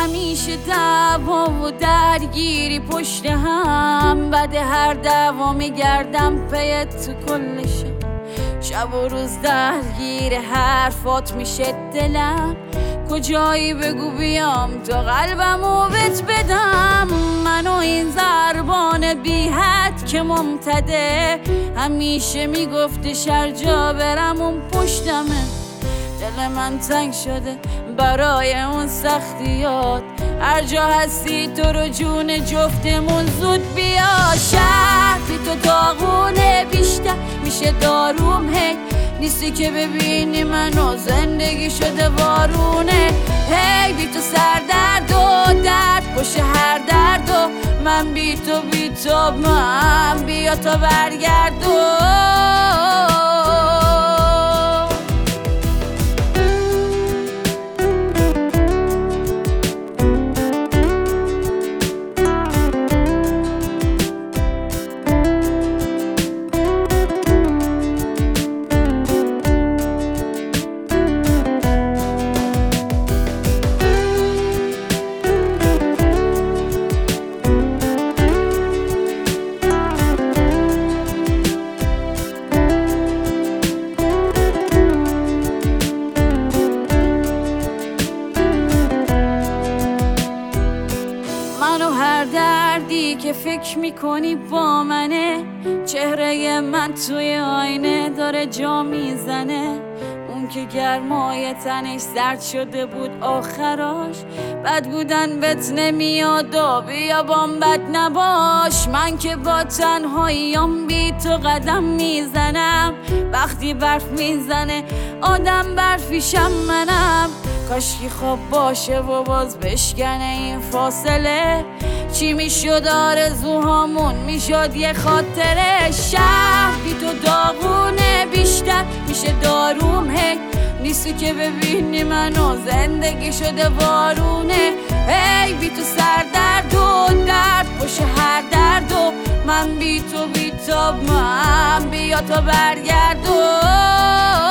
همیشه دعوا و درگیری پشت هم، بعد هر دعوا میگردم پیت تو کلشه، شب و روز درگیر حرفات میشه دلم. کجایی بگو بیام تا قلبمو بهت بدم، منو این ضربان بی حد که ممتده، همیشه میگفته شر جا برم اون پشتمه. دل من تنگ شده برای اون سختیات، هر جا هستی تو رو جون جفتمون زود بیا. شهر بی تو داغونه بیشتر میشه داروم، هی نیستی که ببینی منو زندگی شده وارونه. هی بی تو سردرد و درد باشه هر درد و من بی تو من بیا تا برگردون. منو هر دردی که فکر میکنی با منه، چهره من توی آینه داره جا میزنه. اون که گرمای تنش زرد شده بود آخراش، بد بودن بهت نمیاد و بیابان بد نباش. من که با تنهاییام بی تو قدم میزنم، وقتی برف میزنه آدم برفیشم منم. کاشکی خواب باشه و باز بشکنه این فاصله، چی میشد آرزوهامون میشد یه خاطره. شهر بی تو داغونه بیشتر میشه داروم، هی نیستی که ببینی منو زندگی شده وارونه. هی بی تو سردرد و درد باشه هر درد و من بی تو من بیا تا برگردون.